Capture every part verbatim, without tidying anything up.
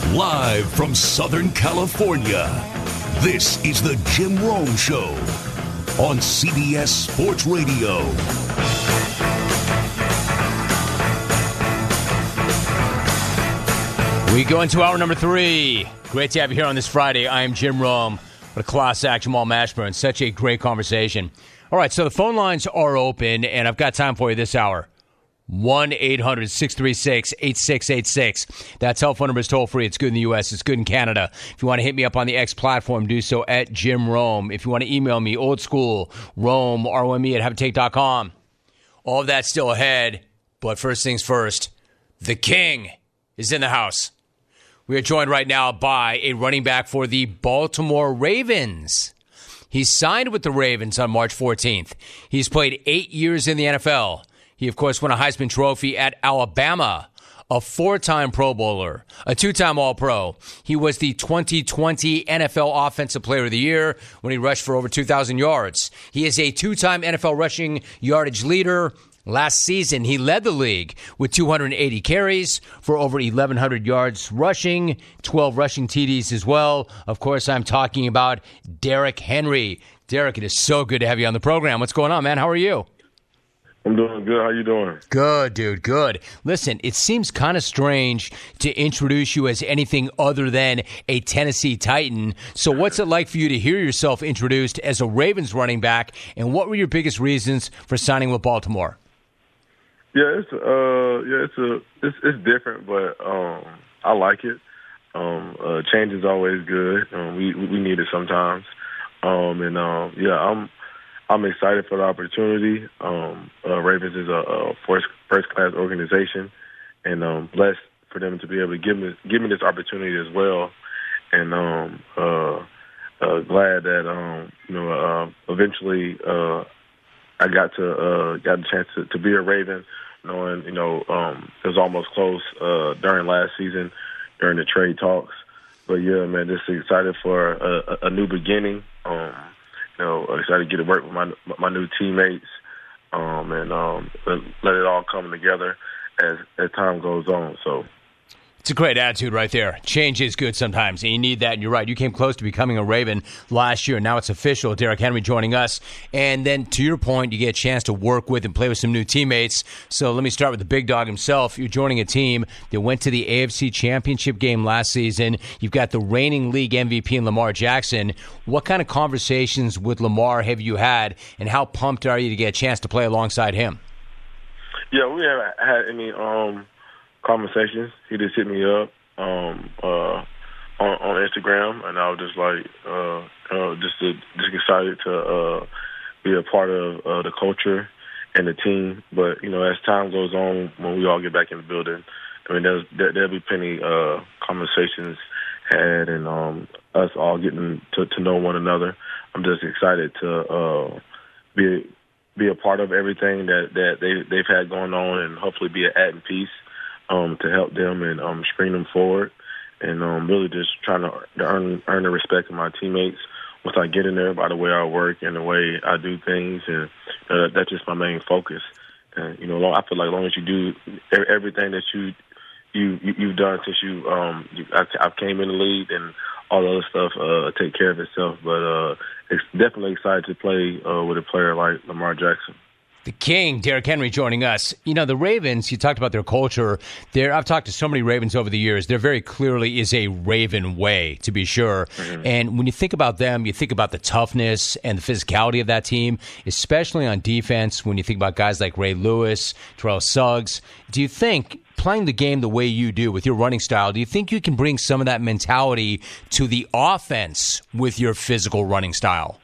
Live from Southern California, this is the Jim Rome Show on C B S Sports Radio. We go into hour number three. Great to have you here on this Friday. I am Jim Rome. What a class act, Jamal Mashburn. Such a great conversation. All right, so the phone lines are open, and I've got time for you this hour. one eight hundred six three six eight six eight six. That telephone number is toll-free. It's good in the U S. It's good in Canada. If you want to hit me up on the X platform, do so at Jim Rome. If you want to email me, old school, Rome, R O M E at have a take dot com. All of that's still ahead, but first things first, the King is in the house. We are joined right now by a running back for the Baltimore Ravens. He signed with the Ravens on March fourteenth. He's played eight years in the N F L. He, of course, won a Heisman Trophy at Alabama, a four-time Pro Bowler, a two-time All-Pro. He was the twenty twenty N F L Offensive Player of the Year when he rushed for over two thousand yards. He is a two-time N F L rushing yardage leader. Last season, he led the league with two hundred eighty carries for over eleven hundred yards rushing, twelve rushing T Ds as well. Of course, I'm talking about Derrick Henry. Derrick, it is so good to have you on the program. What's going on, man? How are you? I'm doing good. How you doing? Good, dude. Good. Listen, it seems kind of strange to introduce you as anything other than a Tennessee Titan. So what's it like for you to hear yourself introduced as a Ravens running back, and what were your biggest reasons for signing with Baltimore? Yeah, it's uh, yeah, it's a, it's it's different, but um, I like it. Um, uh, change is always good. Um, we we need it sometimes, um, and um, yeah, I'm I'm excited for the opportunity. Um, uh, Ravens is a, a first first class organization, and um, blessed for them to be able to give me give me this opportunity as well, and um, uh, uh, glad that um, you know uh, eventually. Uh, I got to uh, got a chance to, to be a Raven, knowing you know um, it was almost close uh, during last season during the trade talks. But yeah, man, just excited for a, a new beginning. Um, you know, excited to get to work with my my new teammates, um, and um, let it all come together as as time goes on. So. It's a great attitude right there. Change is good sometimes, and you need that, and you're right. You came close to becoming a Raven last year. Now it's official. Derrick Henry joining us. And then, to your point, you get a chance to work with and play with some new teammates. So let me start with the big dog himself. You're joining a team that went to the A F C Championship game last season. You've got the reigning league M V P in Lamar Jackson. What kind of conversations with Lamar have you had, and how pumped are you to get a chance to play alongside him? Yeah, we haven't had any um, – conversations. He just hit me up um, uh, on, on Instagram, and I was just like, uh, uh, just to, just excited to uh, be a part of uh, the culture and the team. But you know, as time goes on, when we all get back in the building, I mean, there's, there, there'll be plenty uh, conversations had, and um, us all getting to, to know one another. I'm just excited to uh, be be a part of everything that that they they've had going on, and hopefully be an adding piece. Um, to help them and um, screen them forward, and um, really just trying to earn earn the respect of my teammates once I get in there by the way I work and the way I do things, and uh, that's just my main focus. And you know, I feel like as long as you do everything that you you you've done since you um you, I, I came in the league, and all the other stuff uh, take care of itself. But uh, it's definitely excited to play uh, with a player like Lamar Jackson. The King, Derrick Henry, joining us. You know, the Ravens, you talked about their culture. They're, I've talked to so many Ravens over the years. There very clearly is a Raven way, to be sure. Mm-hmm. And when you think about them, you think about the toughness and the physicality of that team, especially on defense when you think about guys like Ray Lewis, Terrell Suggs. Do you think, playing the game the way you do with your running style, do you think you can bring some of that mentality to the offense with your physical running style?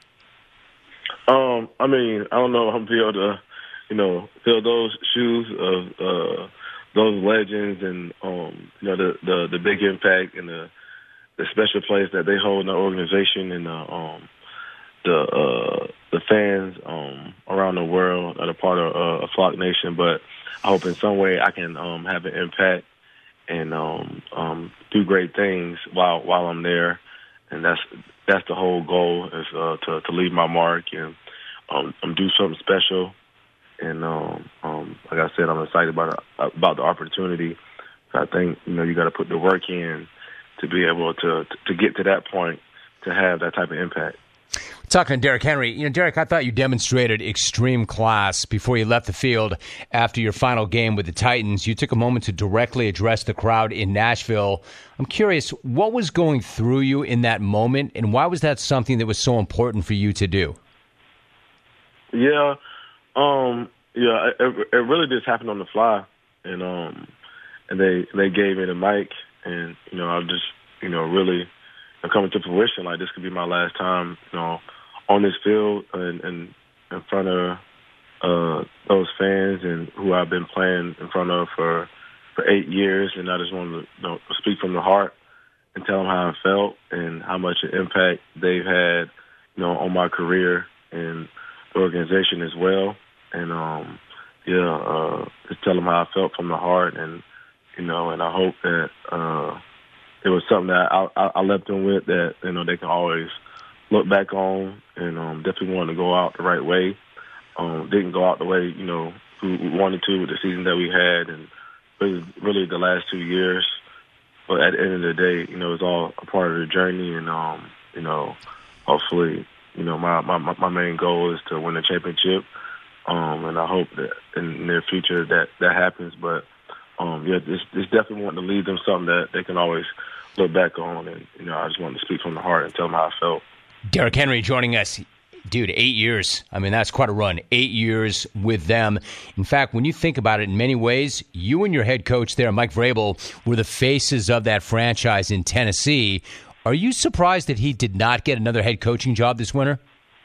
Um, I mean, I don't know if I'm able to, you know, fill those shoes of uh, those legends, and um, you know, the, the the big impact and the the special place that they hold in the organization, and the um, the uh, the fans um, around the world that are part of uh, Flock Nation. But I hope in some way I can um, have an impact and um, um, do great things while while I'm there. And that's that's the whole goal, is uh, to to leave my mark and um, um, do something special. And um, um, like I said, I'm excited about about the opportunity. I think you know you got to put the work in, to be able to to get to that point to have that type of impact. Talking to Derrick Henry, you know, Derrick, I thought you demonstrated extreme class before you left the field after your final game with the Titans. You took a moment to directly address the crowd in Nashville. I'm curious, what was going through you in that moment, and why was that something that was so important for you to do? Yeah, um, yeah, it, it really just happened on the fly, and um, and they they gave me the mic, and you know, I just you know really coming to fruition. Like, this could be my last time, you know, on this field and, and in front of uh, those fans and who I've been playing in front of for for eight years. And I just wanted to, you know, speak from the heart and tell them how I felt and how much an impact they've had, you know, on my career and the organization as well. And um, yeah, uh, just tell them how I felt from the heart, and you know, and I hope that. Uh, It was something that I, I, I left them with that, you know, they can always look back on, and um, definitely wanted to go out the right way. Um, didn't go out the way, you know, we wanted to with the season that we had, and it was really the last two years. But at the end of the day, you know, it's all a part of the journey, and, um, you know, hopefully, you know, my, my, my main goal is to win a championship, um, and I hope that in the near future that that happens. But, um, yeah, it's, it's definitely wanting to leave them something that they can always look back on, and you know, I just wanted to speak from the heart and tell them how I felt. Derrick Henry joining us. Dude, eight years. I mean, that's quite a run. Eight years with them. In fact, when you think about it, in many ways, you and your head coach there, Mike Vrabel, were the faces of that franchise in Tennessee. Are you surprised that he did not get another head coaching job this winter?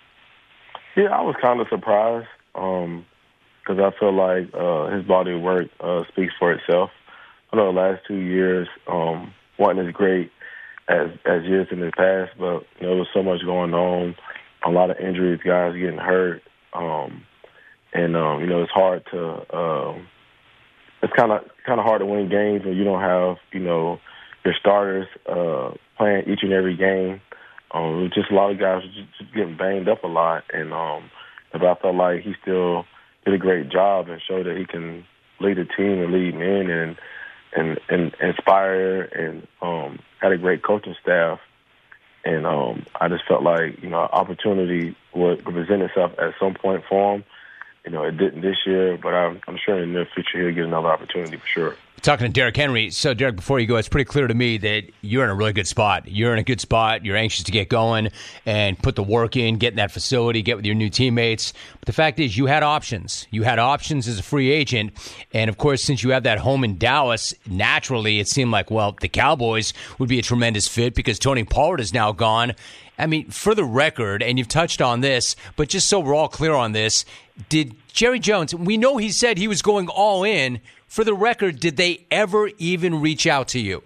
Yeah, I was kind of surprised um, because I feel like uh, his body of work uh, speaks for itself. I know the last two years, um, wasn't as great as as years in the past, but you know, there was so much going on, a lot of injuries, guys getting hurt, um, and um, you know, it's hard to uh, it's kind of kind of hard to win games when you don't have you know your starters uh, playing each and every game. Um, just a lot of guys just, just getting banged up a lot, and um, but I felt like he still did a great job and showed that he can lead a team and lead men and. And, and inspire and um, had a great coaching staff. And um, I just felt like, you know, opportunity would present itself at some point for him. You know, it didn't this year, but I'm, I'm sure in the near future he'll get another opportunity for sure. Talking to Derrick Henry. So, Derrick, before you go, it's pretty clear to me that you're in a really good spot. You're in a good spot. You're anxious to get going and put the work in, get in that facility, get with your new teammates. But the fact is, you had options. You had options as a free agent. And, of course, since you have that home in Dallas, naturally it seemed like, well, the Cowboys would be a tremendous fit because Tony Pollard is now gone. I mean, for the record, and you've touched on this, but just so we're all clear on this, did Jerry Jones, we know he said he was going all in. For the record, did they ever even reach out to you?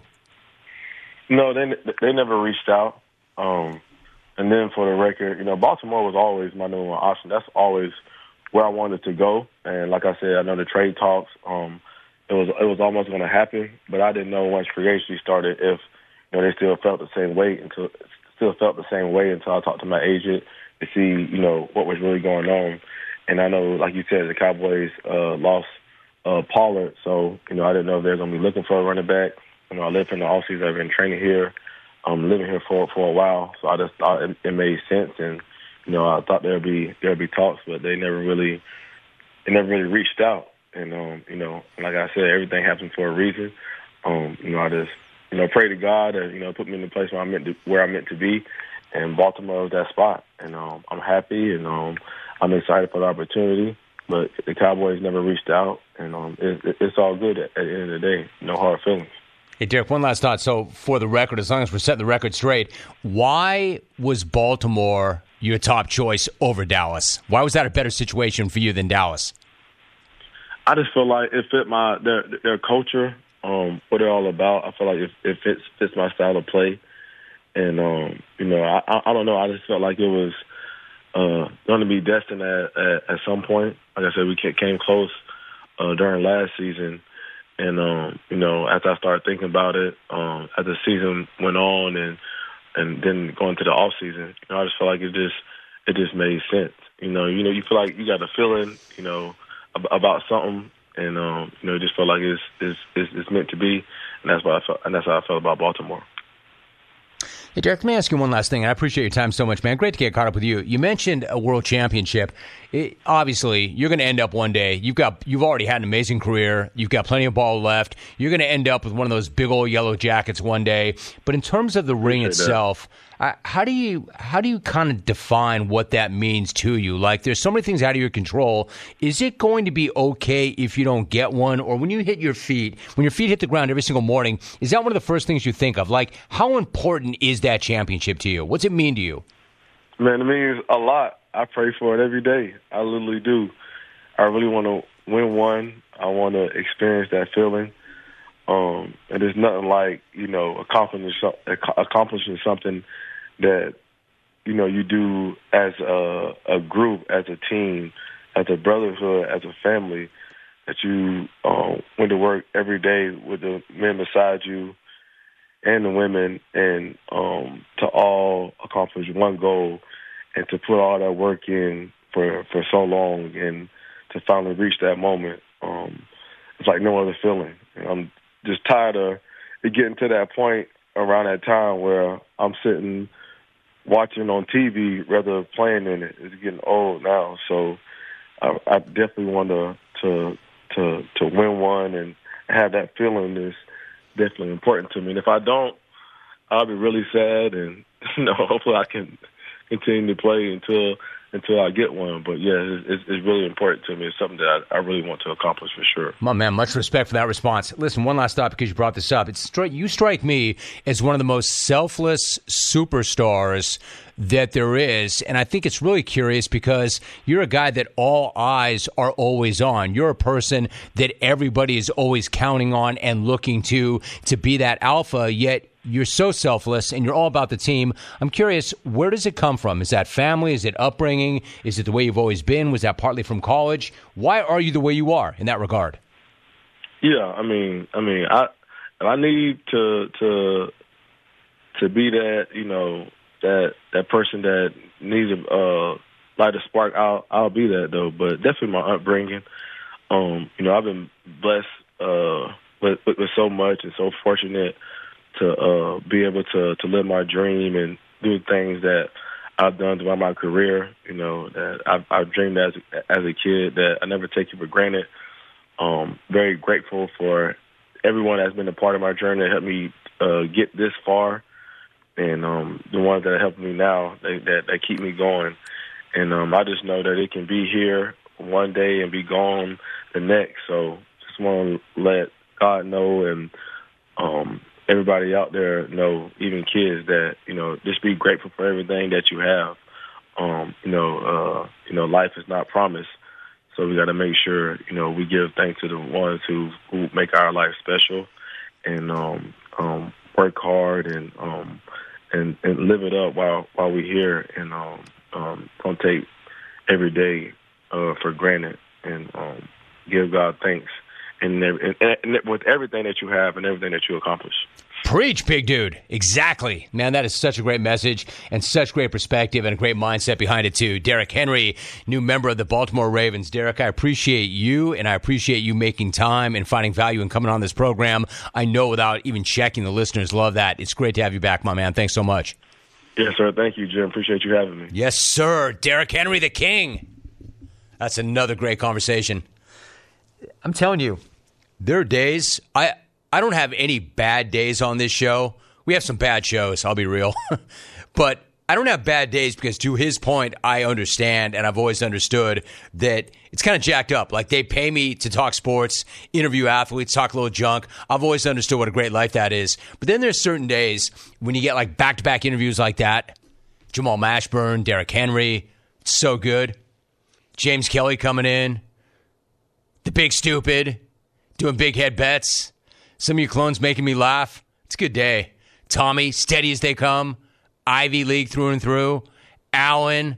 No, they they never reached out. Um, and then for the record, you know, Baltimore was always my number one option. That's always where I wanted to go. And like I said, I know the trade talks, um, it was it was almost going to happen, but I didn't know once free agency started if you know they still felt the same way until still felt the same way until I talked to my agent to see you know what was really going on. And I know, like you said, the Cowboys uh, lost. Uh, Pollard, so, you know, I didn't know if they were going to be looking for a running back. You know, I lived in the offseason. I've been training here, um, living here for for a while, so I just thought it, it made sense. And, you know, I thought there would be there would be talks, but they never really they never really reached out. And, um, you know, like I said, everything happens for a reason. Um, you know, I just, you know, pray to God that, you know, put me in the place where I'm meant to, where I'm meant to be. And Baltimore was that spot. And um, I'm happy, and um, I'm excited for the opportunity. But the Cowboys never reached out, and um, it, it, it's all good at, at the end of the day. No hard feelings. Hey, Derrick, one last thought. So, for the record, as long as we're setting the record straight, why was Baltimore your top choice over Dallas? Why was that a better situation for you than Dallas? I just feel like it fit my their their culture, um, what they're all about. I feel like it, it fits fits my style of play, and um, you know, I, I don't know. I just felt like it was. Uh, going to be destined at, at, at some point. Like I said, we came close uh, during last season. And, um, you know, after I started thinking about it, um, as the season went on and and then going to the off season, you know, I just felt like it just it just made sense. You know, you know, you feel like you got a feeling, you know, ab- about something, and um, you know, just felt like it's, it's it's it's meant to be, and that's what I felt, and that's how I felt about Baltimore. Hey, Derek, let me ask you one last thing, and I appreciate your time so much, man. Great to get caught up with you. You mentioned a world championship. It, obviously, you're going to end up one day. You've got, you've already had an amazing career. You've got plenty of ball left. You're going to end up with one of those big old yellow jackets one day. But in terms of the ring itself, uh, how do you how do you kind of define what that means to you? Like, there's so many things out of your control. Is it going to be okay if you don't get one, or when you hit your feet, when your feet hit the ground every single morning, is that one of the first things you think of? Like, how important is that championship to you? What's it mean to you? Man, it means a lot. I pray for it every day. I literally do. I really want to win one. I want to experience that feeling. Um, and there's nothing like, you know, accomplishing, accomplishing something that, you know, you do as a, a group, as a team, as a brotherhood, as a family, that you uh, went to work every day with the men beside you and the women, and um, to all accomplish one goal, and to put all that work in for, for so long, and to finally reach that moment. Um, it's like no other feeling. And I'm just tired of it getting to that point around that time where I'm sitting watching on T V rather than playing in it. It's getting old now, so I, I definitely want to to to to win one and have that feeling is definitely important to me. And if I don't, I'll be really sad, and you know, hopefully I can continue to play until until I get one. But yeah, it's, it's really important to me. It's something that I, I really want to accomplish for sure. My man, much respect for that response. Listen, one last thought because you brought this up. It's you strike me as one of the most selfless superstars that there is, and I think it's really curious because you're a guy that all eyes are always on. You're a person that everybody is always counting on and looking to to be that alpha, yet you're so selfless and you're all about the team. I'm curious, where does it come from? Is that family? Is it upbringing? Is it the way you've always been? Was that partly from college? Why are you the way you are in that regard? Yeah, I mean, I mean, I I need to to to be that, you know, that that person that needs a uh, light a spark. I'll I'll be that though, but definitely my upbringing. Um, you know, I've been blessed uh, with, with with so much and so fortunate to uh, be able to, to live my dream and do things that I've done throughout my career, you know, that I've, I've dreamed as, as a kid, that I never take it for granted. Um, very grateful for everyone that's been a part of my journey that helped me uh, get this far, and um, the ones that help me now, they, that, that keep me going. And um, I just know that it can be here one day and be gone the next. So just want to let God know, and um, everybody out there know, even kids, that, you know, just be grateful for everything that you have. Um, you know, uh, you know, life is not promised, so we got to make sure, you know, we give thanks to the ones who who make our life special, and um, um, work hard and um, and and live it up while while we're here, and um, um, don't take every day uh, for granted, and um, give God thanks. And, and, and with everything that you have and everything that you accomplish. Preach, big dude. Exactly. Man, that is such a great message and such great perspective and a great mindset behind it, too. Derek Henry, new member of the Baltimore Ravens. Derek, I appreciate you, and I appreciate you making time and finding value in coming on this program. I know without even checking, the listeners love that. It's great to have you back, my man. Thanks so much. Yes, sir. Thank you, Jim. Appreciate you having me. Yes, sir. Derek Henry, the king. That's another great conversation. I'm telling you, there are days, I, I don't have any bad days on this show. We have some bad shows, I'll be real. But I don't have bad days because, to his point, I understand, and I've always understood that it's kind of jacked up. Like, they pay me to talk sports, interview athletes, talk a little junk. I've always understood what a great life that is. But then there's certain days when you get, like, back-to-back interviews like that. Jamal Mashburn, Derek Henry, it's so good. James Kelly coming in. The Big Stupid, doing big head bets. Some of you clones making me laugh. It's a good day. Tommy, steady as they come. Ivy League through and through. Alan,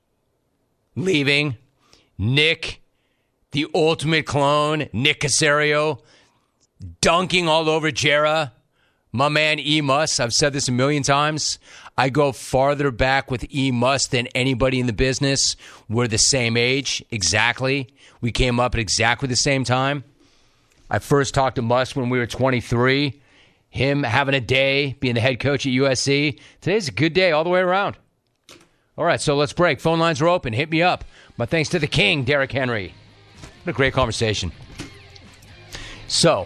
leaving. Nick, the ultimate clone. Nick Casario, dunking all over Jera. My man E. Muss, I've said this a million times. I go farther back with E. Muss than anybody in the business. We're the same age, exactly. We came up at exactly the same time. I first talked to Muss when we were twenty-three. him having a day, being the head coach at U S C. Today's a good day all the way around. All right, so let's break. Phone lines are open. Hit me up. My thanks to the king, Derrick Henry. What a great conversation. So,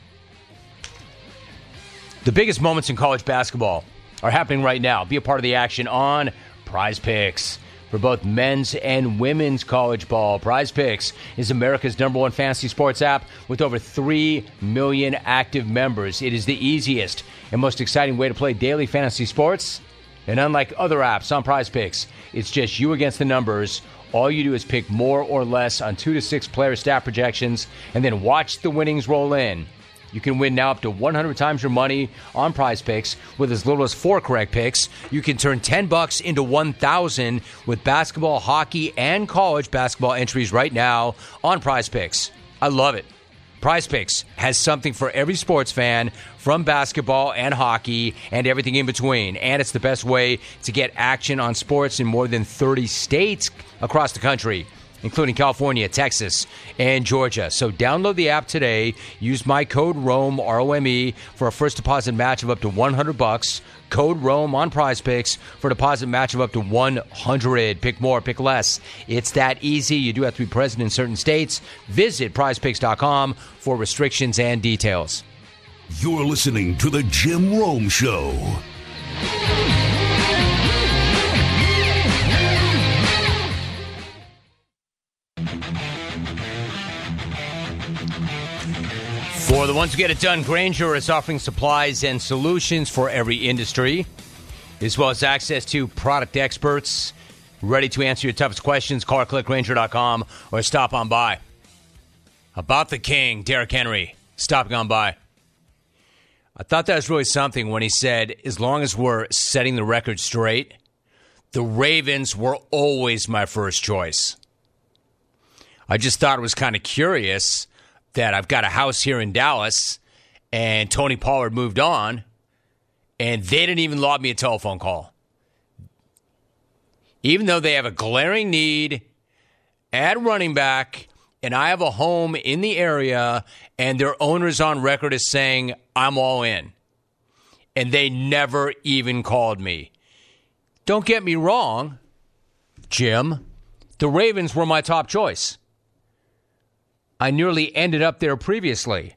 the biggest moments in college basketball are happening right now. Be a part of the action on Prize Picks. For both men's and women's college ball, Prize Picks is America's number one fantasy sports app with over three million active members. It is the easiest and most exciting way to play daily fantasy sports. And unlike other apps on Prize Picks, it's just you against the numbers. All you do is pick more or less on two to six player stat projections and then watch the winnings roll in. You can win now up to one hundred times your money on Prize Picks with as little as four correct picks. You can turn ten bucks into one thousand with basketball, hockey, and college basketball entries right now on Prize Picks. I love it. Prize Picks has something for every sports fan, from basketball and hockey and everything in between. And it's the best way to get action on sports in more than thirty states across the country, including California, Texas, and Georgia. So download the app today. Use my code ROME, R O M E, for a first deposit match of up to one hundred bucks. Code ROME on Prize Picks for a deposit match of up to one hundred. Pick more, pick less. It's that easy. You do have to be present in certain states. Visit prize picks dot com for restrictions and details. You're listening to The Jim Rome Show. For the ones who get it done, Grainger is offering supplies and solutions for every industry, as well as access to product experts ready to answer your toughest questions. Call or click Grainger dot com or stop on by. About the king, Derrick Henry, stopping on by. I thought that was really something when he said, as long as we're setting the record straight, the Ravens were always my first choice. I just thought it was kind of curious that I've got a house here in Dallas and Tony Pollard moved on and they didn't even lob me a telephone call. Even though they have a glaring need at running back and I have a home in the area and their owner's on record as saying, I'm all in. And they never even called me. Don't get me wrong, Jim. The Ravens were my top choice. I nearly ended up there previously.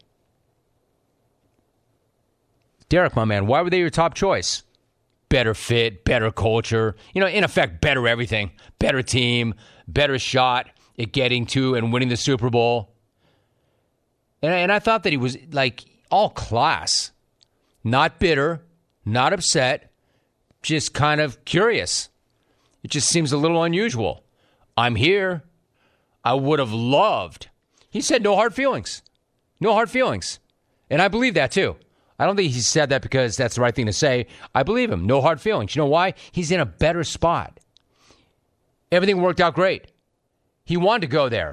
Derrick, my man, why were they your top choice? Better fit, better culture. You know, in effect, better everything. Better team, better shot at getting to and winning the Super Bowl. And, and I thought that he was, like, all class. Not bitter, not upset, just kind of curious. It just seems a little unusual. I'm here. I would have loved. He said no hard feelings. No hard feelings. And I believe that, too. I don't think he said that because that's the right thing to say. I believe him. No hard feelings. You know why? He's in a better spot. Everything worked out great. He wanted to go there.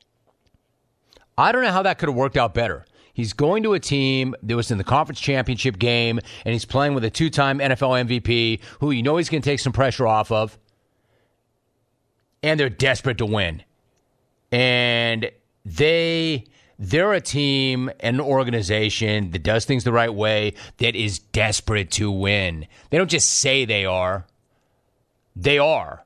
I don't know how that could have worked out better. He's going to a team that was in the conference championship game, and he's playing with a two-time N F L M V P who you know he's going to take some pressure off of. And they're desperate to win. And they, they're a team and an organization that does things the right way, that is desperate to win. They don't just say they are. They are.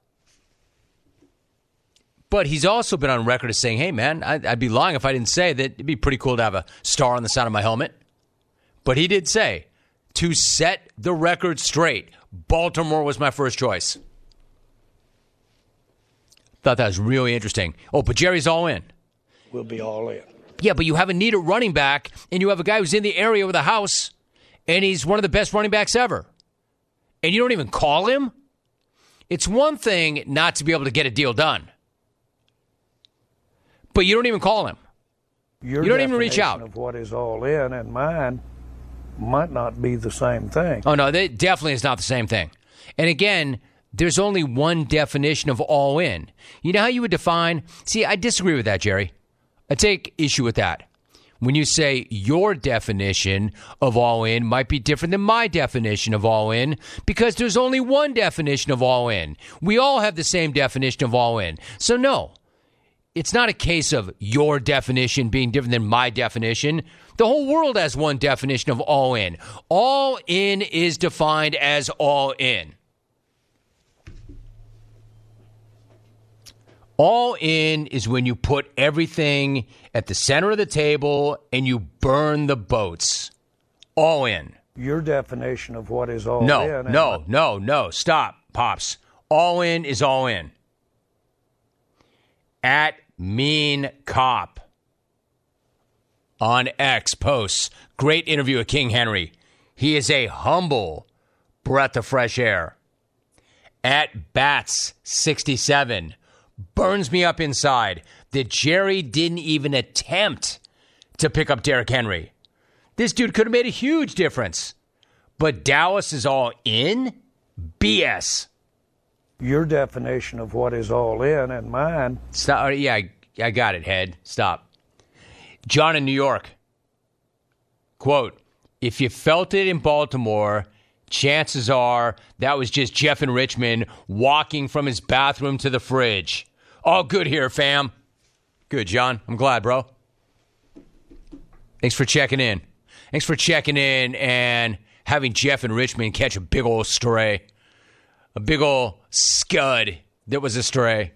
But he's also been on record as saying, hey, man, I'd, I'd be lying if I didn't say that it'd be pretty cool to have a star on the side of my helmet. But he did say, to set the record straight, Baltimore was my first choice. Thought that was really interesting. Oh, but Jerry's all in. We'll be all in. Yeah, but you have a need at running back, and you have a guy who's in the area with a house, and he's one of the best running backs ever. And you don't even call him? It's one thing not to be able to get a deal done. But you don't even call him. Your you don't even reach out. Of what is all in and mine might not be the same thing. Oh, no, it definitely is not the same thing. And again, there's only one definition of all in. You know how you would define? See, I disagree with that, Jerry. I take issue with that. When you say your definition of all in might be different than my definition of all in, because there's only one definition of all in. We all have the same definition of all in. So no. it's not a case of your definition being different than my definition. The whole world has one definition of all in. All in is defined as all in. All in is when you put everything at the center of the table and you burn the boats. All in. Your definition of what is all no, in. No, no, no, no. Stop, Pops. All in is all in. At Mean Cop on X posts, great interview with King Henry. He is a humble breath of fresh air. At Bats sixty-seven, burns me up inside that Jerry didn't even attempt to pick up Derrick Henry. This dude could have made a huge difference. But Dallas is all in? B S. Your definition of what is all in and mine. Stop. Yeah, I, I got it, Head. Stop. John in New York. Quote, if you felt it in Baltimore, chances are that was just Jeff in Richmond walking from his bathroom to the fridge. All good here, fam. Good, John. I'm glad, bro. Thanks for checking in. Thanks for checking in and having Jeff in Richmond catch a big old stray. A big old scud that was a stray.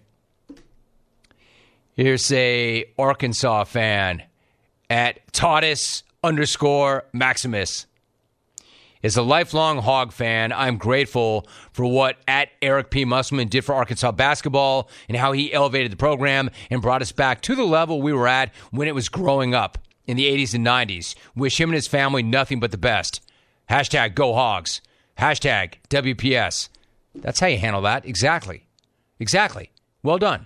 Here's a Arkansas fan at Taudis underscore Maximus. As a lifelong Hog fan, I'm grateful for what at Eric P. Musselman did for Arkansas basketball and how he elevated the program and brought us back to the level we were at when it was growing up in the eighties and nineties. Wish him and his family nothing but the best. Hashtag Go Hogs. Hashtag W P S. That's how you handle that. Exactly. Exactly. Well done.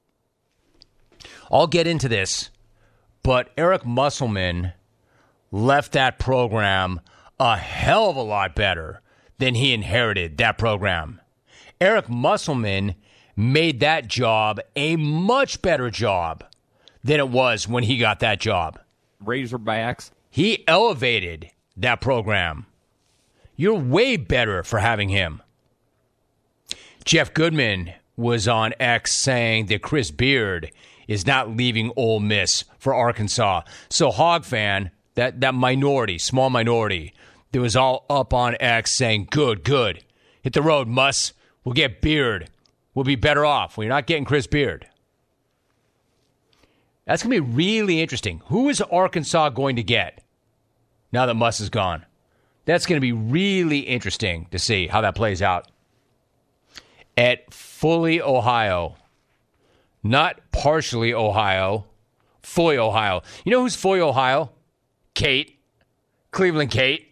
I'll get into this, but Eric Musselman left that program a hell of a lot better than he inherited that program. Eric Musselman made that job a much better job than it was when he got that job. Razorbacks. He elevated that program. You're way better for having him. Jeff Goodman was on X saying that Chris Beard is not leaving Ole Miss for Arkansas. So Hog fan, that, that minority, small minority, that was all up on X saying, good, good. Hit the road, Muss. We'll get Beard. We'll be better off. We're not getting Chris Beard. That's going to be really interesting. Who is Arkansas going to get now that Muss is gone? That's going to be really interesting to see how that plays out. At Fully Ohio, not partially Ohio, fully Ohio. You know who's fully Ohio? Kate. Cleveland Kate.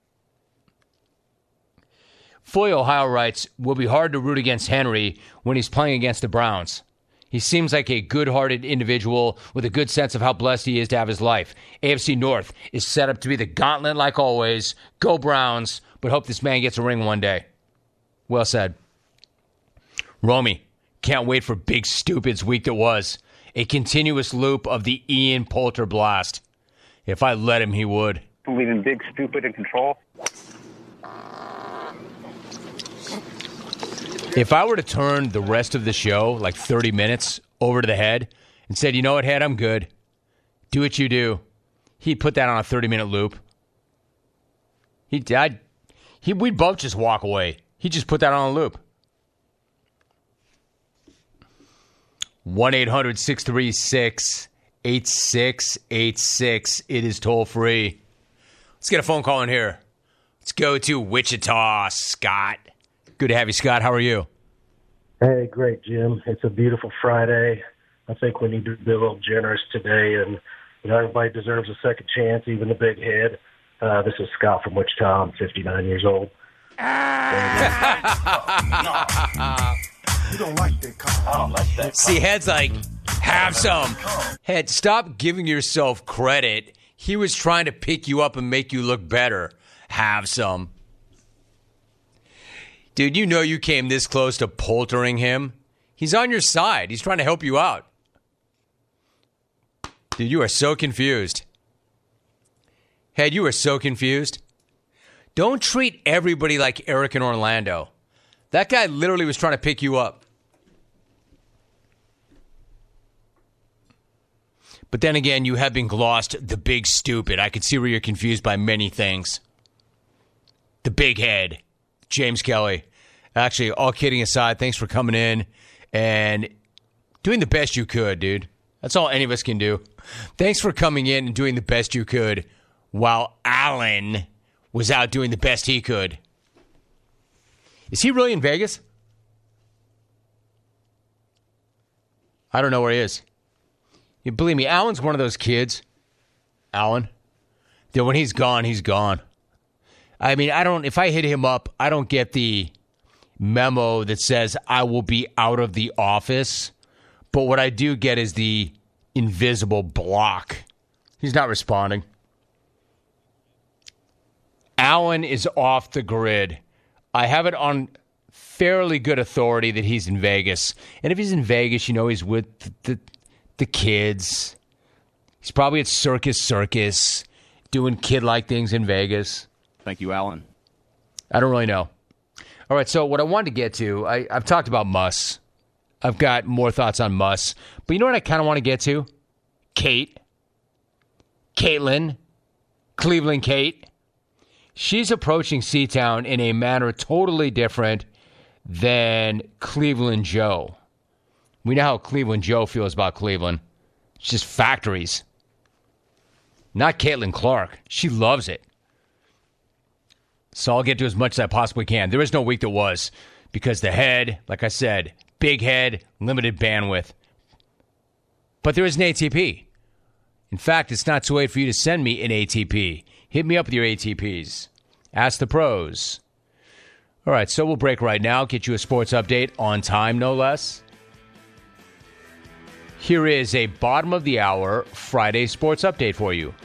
Fully Ohio writes, will be hard to root against Henry when he's playing against the Browns. He seems like a good-hearted individual with a good sense of how blessed he is to have his life. A F C North is set up to be the gauntlet like always. Go Browns, but hope this man gets a ring one day. Well said. Romy, can't wait for Big Stupid's week that was. A continuous loop of the Ian Poulter blast. If I let him, he would. Believe in Big Stupid and control. If I were to turn the rest of the show, like thirty minutes, over to the Head and said, you know what, Head, I'm good. Do what you do. He'd put that on a thirty-minute loop. He died. He, we'd both just walk away. He'd just put that on a loop. one eight hundred six three six eight six eight six. It is toll free. Let's get a phone call in here. Let's go to Wichita. Scott. Good to have you, Scott. How are you? Hey, great, Jim. It's a beautiful Friday. I think we need to be a little generous today, and you know everybody deserves a second chance, even the big head. Uh, this is Scott from Wichita. I'm fifty-nine years old. You don't like that car. I don't like that car. See, Head's like, have some. Head, stop giving yourself credit. He was trying to pick you up and make you look better. Have some. Dude, you know you came this close to poltering him. He's on your side. He's trying to help you out. Dude, you are so confused. Head, you are so confused. Don't treat everybody like Eric in Orlando. That guy literally was trying to pick you up. But then again, you have been glossed the big stupid. I could see where you're confused by many things. The big head, James Kelly. Actually, all kidding aside, thanks for coming in and doing the best you could, dude. That's all any of us can do. Thanks for coming in and doing the best you could while Alan was out doing the best he could. Is he really in Vegas? I don't know where he is. You believe me, Alan's one of those kids, Alan, that when he's gone, he's gone. I mean, I don't, if I hit him up, I don't get the memo that says I will be out of the office. But what I do get is the invisible block. He's not responding. Alan is off the grid. I have it on fairly good authority that he's in Vegas. And if he's in Vegas, you know, he's with the, the, the kids. He's probably at Circus Circus doing kid-like things in Vegas. Thank you, Alan. I don't really know. All right, so what I wanted to get to, I, I've talked about Muss. I've got more thoughts on Muss. But you know what I kind of want to get to? Kate. Caitlin. Cleveland Kate. She's approaching C-Town in a manner totally different than Cleveland Joe. We know how Cleveland Joe feels about Cleveland. It's just factories. Not Caitlin Clark. She loves it. So I'll get to as much as I possibly can. There is no week that was because the head, like I said, big head, limited bandwidth. But there is an A T P. In fact, it's not too late for you to send me an A T P. Hit me up with your A T Ps. Ask the pros. All right, so we'll break right now. Get you a sports update on time, no less. Here is a bottom of the hour Friday sports update for you.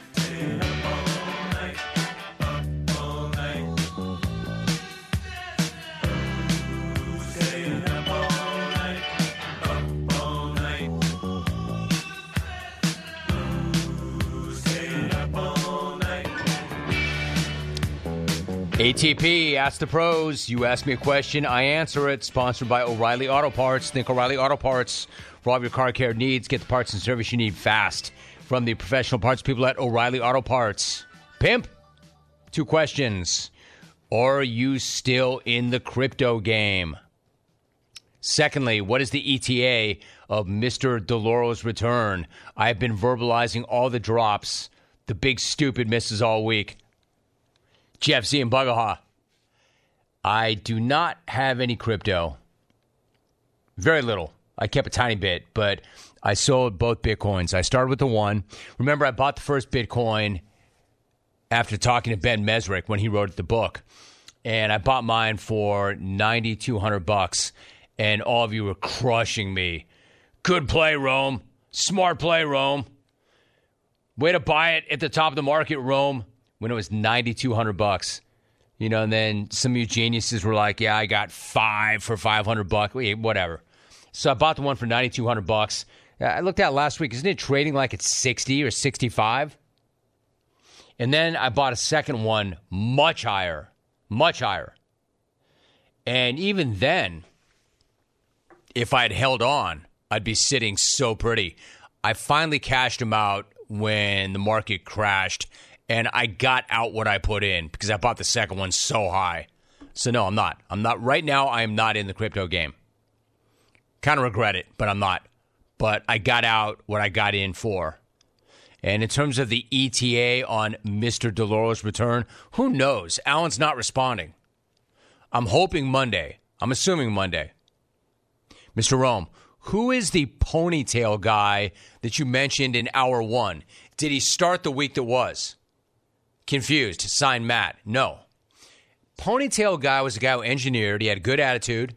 A T P, Ask the Pros. You ask me a question, I answer it. Sponsored by O'Reilly Auto Parts. Think O'Reilly Auto Parts for all of your car care needs. Get the parts and service you need fast from the professional parts people at O'Reilly Auto Parts. Pimp, two questions. Are you still in the crypto game? Secondly, what is the E T A of Mister DeLauro's return? I've been verbalizing all the drops. The big stupid misses all week. Jeff Z. and Bugaha. I do not have any crypto. Very little. I kept a tiny bit, but I sold both Bitcoins. I started with the one. Remember, I bought the first Bitcoin after talking to Ben Mesrick when he wrote the book. And I bought mine for nine thousand two hundred bucks. And all of you were crushing me. Good play, Rome. Smart play, Rome. Way to buy it at the top of the market, Rome. When it was nine thousand two hundred bucks, you know, and then some of you geniuses were like, yeah, I got five for five hundred bucks, whatever. So I bought the one for nine thousand two hundred bucks. I looked at it last week. Isn't it trading like it's sixty or sixty-five? And then I bought a second one much higher, much higher. And even then, if I had held on, I'd be sitting so pretty. I finally cashed them out when the market crashed. And I got out what I put in because I bought the second one so high. So, no, I'm not. I'm not. Right now, I am not in the crypto game. Kind of regret it, but I'm not. But I got out what I got in for. And in terms of the E T A on Mister DeLauro's return, who knows? Alan's not responding. I'm hoping Monday. I'm assuming Monday. Mister Rome, who is the ponytail guy that you mentioned in hour one? Did he start the week that was? Confused. Signed Matt. No. Ponytail guy was a guy who engineered. He had good attitude.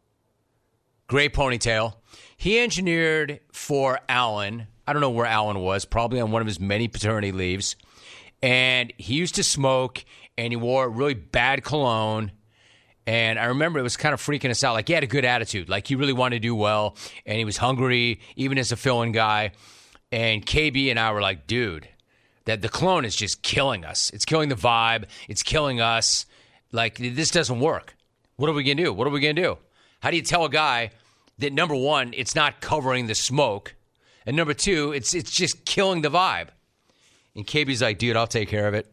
Great ponytail. He engineered for Alan. I don't know where Alan was. Probably on one of his many paternity leaves. And he used to smoke. And he wore really bad cologne. And I remember it was kind of freaking us out. Like, he had a good attitude. Like, he really wanted to do well. And he was hungry, even as a fill-in guy. And K B and I were like, dude, that the clone is just killing us. It's killing the vibe. It's killing us. Like, this doesn't work. What are we going to do? What are we going to do? How do you tell a guy that, number one, it's not covering the smoke? And number two, it's it's just killing the vibe. And K B's like, dude, I'll take care of it.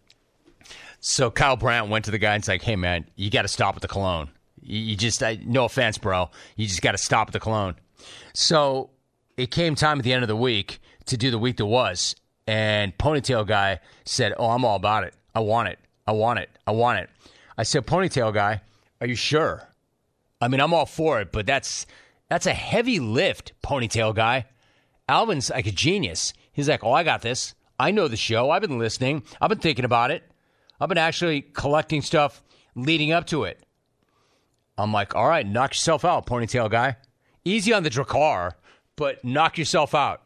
So Kyle Brandt went to the guy and was like, hey, man, you got to stop with the cologne. You, you just, I, no offense, bro. You just got to stop with the cologne. So it came time at the end of the week to do the week that was. And Ponytail Guy said, oh, I'm all about it. I want it. I want it. I want it. I said, Ponytail Guy, are you sure? I mean, I'm all for it, but that's that's a heavy lift, Ponytail Guy. Alvin's like a genius. He's like, oh, I got this. I know the show. I've been listening. I've been thinking about it. I've been actually collecting stuff leading up to it. I'm like, all right, knock yourself out, Ponytail Guy. Easy on the Drakkar, but knock yourself out.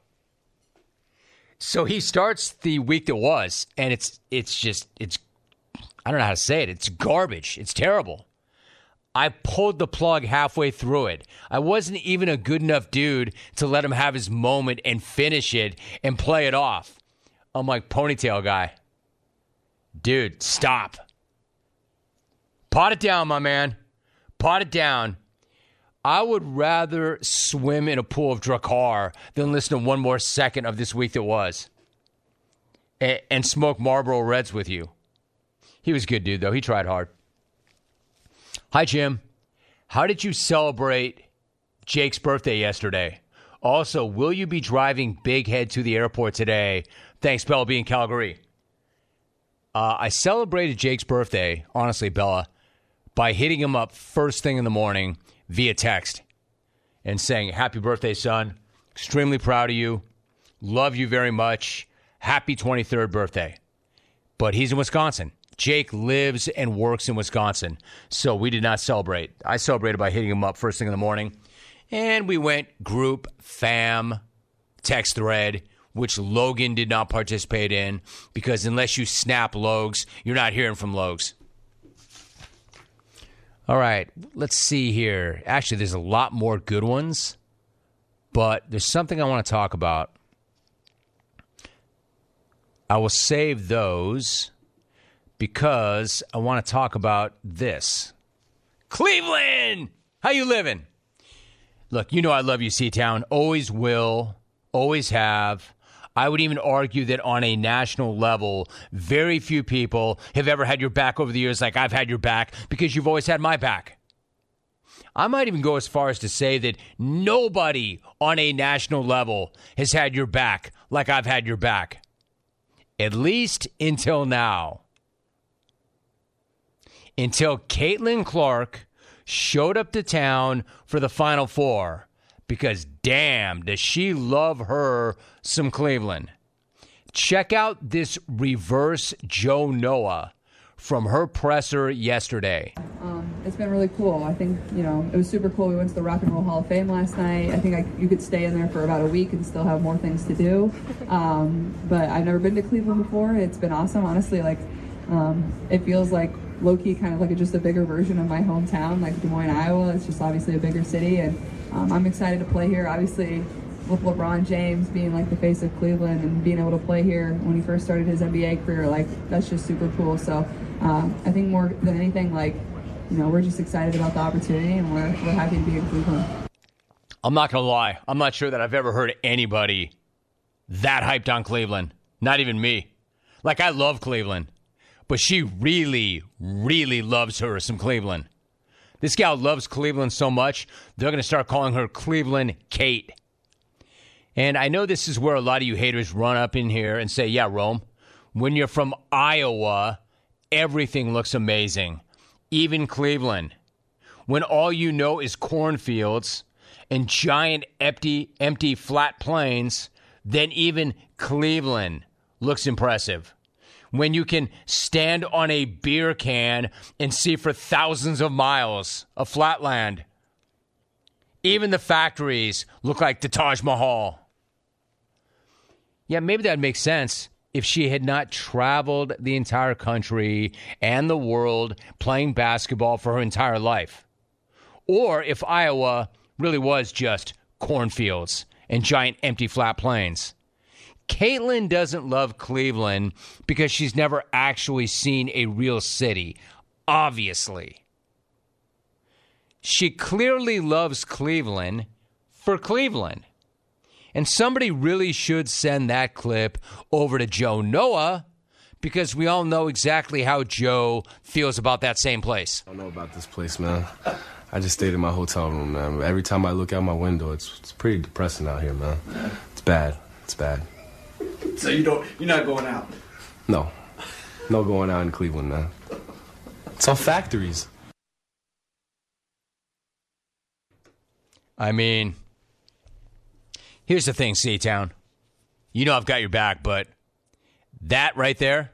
So he starts the week that was, and it's it's just, it's, I don't know how to say it. It's garbage. It's terrible. I pulled the plug halfway through it. I wasn't even a good enough dude to let him have his moment and finish it and play it off. I'm like, Ponytail Guy, dude, stop. Pot it down, my man. Pot it down. I would rather swim in a pool of Drakkar than listen to one more second of this week that was. And, and smoke Marlboro Reds with you. He was a good dude, though. He tried hard. Hi, Jim. How did you celebrate Jake's birthday yesterday? Also, will you be driving Big Head to the airport today? Thanks, Bella B in Calgary. Uh, I celebrated Jake's birthday, honestly, Bella, by hitting him up first thing in the morning via text and saying, happy birthday, son. Extremely proud of you. Love you very much. Happy twenty-third birthday. But he's in Wisconsin. Jake lives and works in Wisconsin, so we did not celebrate. I celebrated by hitting him up first thing in the morning, and we went group, fam, text thread, which Logan did not participate in, because unless you snap Logs, you're not hearing from Logs. All right, let's see here. Actually, there's a lot more good ones, but there's something I want to talk about. I will save those because I want to talk about this. Cleveland! How you living? Look, you know I love you, C-Town. Always will. Always have. I would even argue that on a national level, very few people have ever had your back over the years like I've had your back, because you've always had my back. I might even go as far as to say that nobody on a national level has had your back like I've had your back. At least until now. Until Caitlin Clark showed up to town for the Final Four. Because damn, does she love her some Cleveland. Check out this reverse Joe Noah from her presser yesterday. Um, it's been really cool. I think, you know, it was super cool. We went to the Rock and Roll Hall of Fame last night. I think I, you could stay in there for about a week and still have more things to do. Um, but I've never been to Cleveland before. It's been awesome. Honestly, like, um, it feels like low-key kind of like a, just a bigger version of my hometown, like Des Moines, Iowa. It's just obviously a bigger city, and um, I'm excited to play here. Obviously, with LeBron James being like the face of Cleveland and being able to play here when he first started his N B A career, like, that's just super cool. So uh, I think more than anything, like, you know, we're just excited about the opportunity, and we're, we're happy to be in Cleveland. I'm not going to lie. I'm not sure that I've ever heard anybody that hyped on Cleveland. Not even me. Like, I love Cleveland. But she really, really loves her some Cleveland. This gal loves Cleveland so much, they're going to start calling her Cleveland Kate. And I know this is where a lot of you haters run up in here and say, yeah, Rome, when you're from Iowa, everything looks amazing. Even Cleveland. When all you know is cornfields and giant empty, empty flat plains, then even Cleveland looks impressive. When you can stand on a beer can and see for thousands of miles of flatland. Even the factories look like the Taj Mahal. Yeah, maybe that makes sense if she had not traveled the entire country and the world playing basketball for her entire life. Or if Iowa really was just cornfields and giant empty flat plains. Caitlin doesn't love Cleveland because she's never actually seen a real city, obviously. She clearly loves Cleveland for Cleveland. And somebody really should send that clip over to Joe Noah, because we all know exactly how Joe feels about that same place. I don't know about this place, man. I just stayed in my hotel room, man. Every time I look out my window, it's it's pretty depressing out here, man. It's bad. It's bad. So you don't, you're not going out? No. No going out in Cleveland, man. It's all factories. I mean, here's the thing, C-Town. You know I've got your back, but that right there,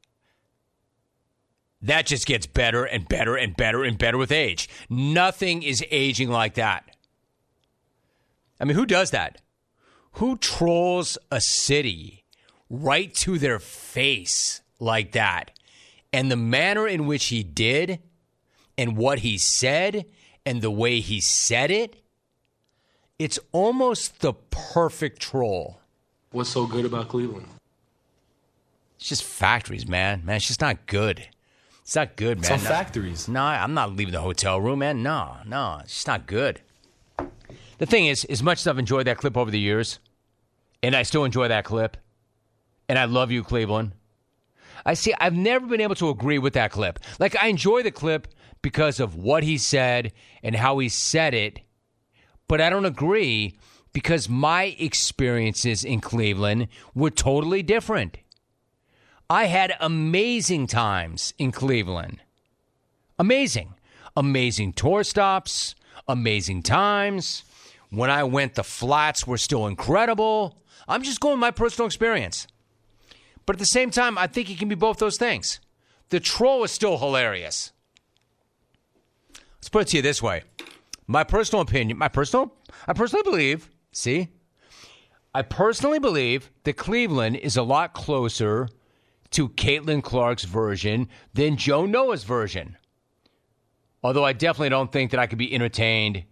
that just gets better and better and better and better with age. Nothing is aging like that. I mean, who does that? Who trolls a city right to their face like that? And the manner in which he did and what he said and the way he said it, it's almost the perfect troll. What's so good about Cleveland? It's just factories, man. Man, it's just not good. It's not good, man. It's all no, factories. No, I'm not leaving the hotel room, man. No, no, it's just not good. The thing is, as much as I've enjoyed that clip over the years, and I still enjoy that clip, and I love you, Cleveland, I see, I've never been able to agree with that clip. Like, I enjoy the clip because of what he said and how he said it, but I don't agree because my experiences in Cleveland were totally different. I had amazing times in Cleveland. Amazing. Amazing tour stops, amazing times. When I went, the flats were still incredible. I'm just going with my personal experience. But at the same time, I think it can be both those things. The troll is still hilarious. Let's put it to you this way. My personal opinion, my personal, I personally believe, see, I personally believe that Cleveland is a lot closer to Caitlin Clark's version than Joe Noah's version. Although I definitely don't think that I could be entertained.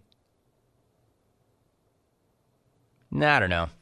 Nah, I don't know.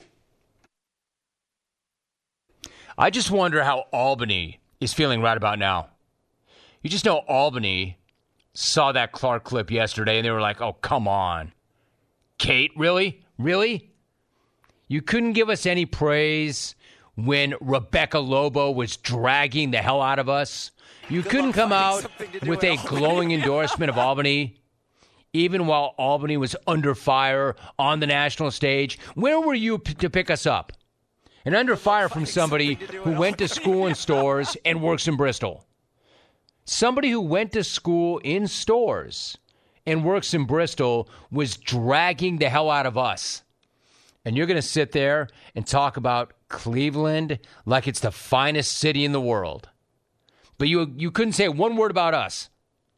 I just wonder how Albany is feeling right about now. You just know Albany saw that Clark clip yesterday and they were like, oh, come on. Kate, really? Really? You couldn't give us any praise when Rebecca Lobo was dragging the hell out of us? You Good couldn't come out with a glowing endorsement of Albany, even while Albany was under fire on the national stage? Where were you p- to pick us up? And under fire from somebody who went to school in stores and works in Bristol. Somebody who went to school in stores and works in Bristol was dragging the hell out of us. And you're going to sit there and talk about Cleveland like it's the finest city in the world. But you you couldn't say one word about us.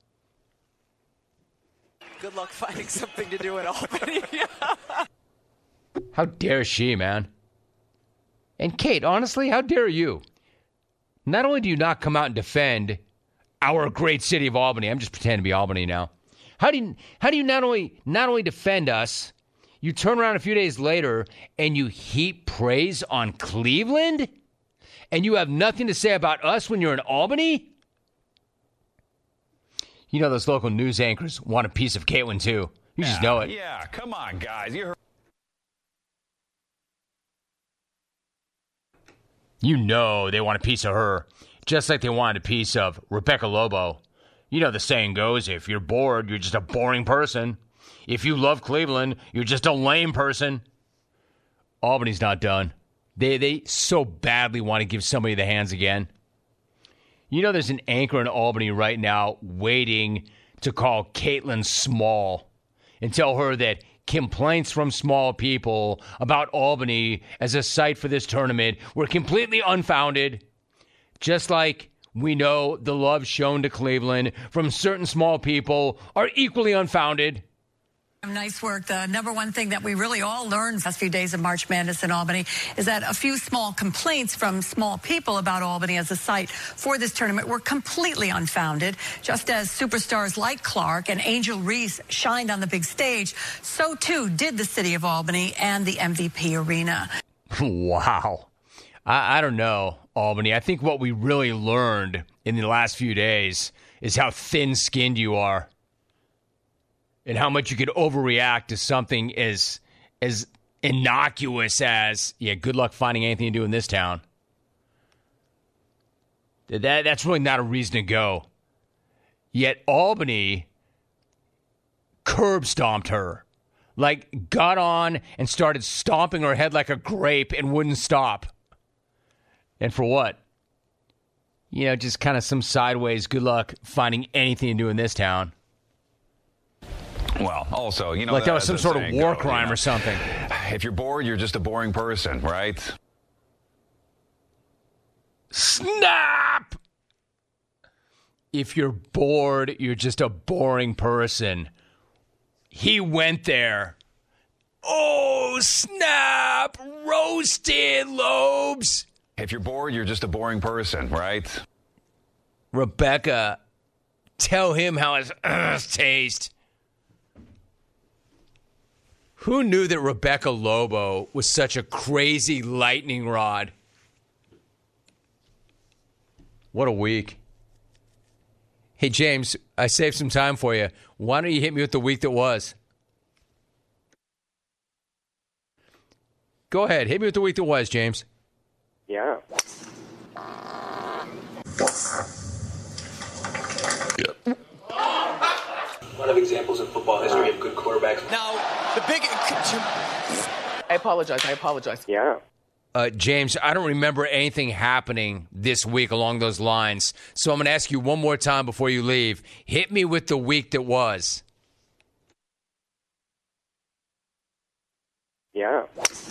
Good luck finding something to do in Albany. How dare she, man? And Kate, honestly, how dare you? Not only do you not come out and defend our great city of Albany, I'm just pretending to be Albany now. How do you, how do you not only not only defend us, you turn around a few days later and you heap praise on Cleveland? And you have nothing to say about us when you're in Albany? You know those local news anchors want a piece of Caitlin, too. You just yeah, know it. Yeah, come on, guys. You heard. You know they want a piece of her, just like they wanted a piece of Rebecca Lobo. You know the saying goes, if you're bored, you're just a boring person. If you love Cleveland, you're just a lame person. Albany's not done. They they so badly want to give somebody the hands again. You know there's an anchor in Albany right now waiting to call Caitlin small and tell her that complaints from small people about Albany as a site for this tournament were completely unfounded. Just like we know the love shown to Cleveland from certain small people are equally unfounded. Nice work. The number one thing that we really all learned the last few days of March Madness in Albany is that a few small complaints from small people about Albany as a site for this tournament were completely unfounded. Just as superstars like Clark and Angel Reese shined on the big stage, so too did the city of Albany and the M V P Arena. Wow. I, I don't know, Albany. I think what we really learned in the last few days is how thin-skinned you are. And how much you could overreact to something as as innocuous as, yeah, good luck finding anything to do in this town. That, that's really not a reason to go. Yet Albany curb stomped her. Like, got on and started stomping her head like a grape and wouldn't stop. And for what? You know, just kind of some sideways good luck finding anything to do in this town. Well, also, you know, like that was some sort of war go, crime you know, or something. If you're bored, you're just a boring person, right? Snap! If you're bored, you're just a boring person. He went there. Oh, snap! Roasted, Lobes! If you're bored, you're just a boring person, right? Rebecca, tell him how his uh, taste. Who knew that Rebecca Lobo was such a crazy lightning rod? What a week. Hey, James, I saved some time for you. Why don't you hit me with the week that was? Go ahead. Hit me with the week that was, James. Yeah. A lot of examples in football history of good quarterbacks. Now, the big... I apologize. I apologize. Yeah. Uh, James, I don't remember anything happening this week along those lines. So I'm going to ask you one more time before you leave. Hit me with the week that was. Yeah.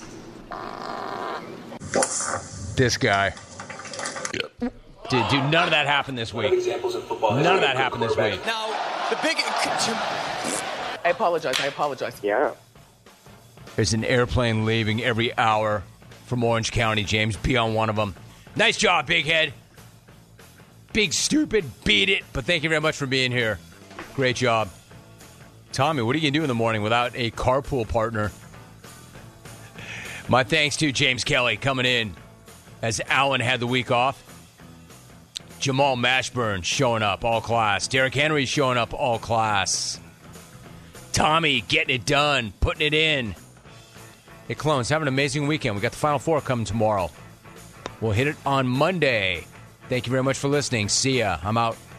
This guy. Dude, dude, none of that happened this week. Examples of football. None of that happened this week. Now, the big... I apologize. I apologize. Yeah. There's an airplane leaving every hour from Orange County, James. Be on one of them. Nice job, Big Head. Big Stupid, beat it. But thank you very much for being here. Great job. Tommy, what are you going to do in the morning without a carpool partner? My thanks to James Kelly coming in as Allen had the week off. Jamal Mashburn showing up, all class. Derrick Henry showing up, all class. Tommy getting it done, putting it in. Hey, Clones, have an amazing weekend. We got the Final Four coming tomorrow. We'll hit it on Monday. Thank you very much for listening. See ya. I'm out.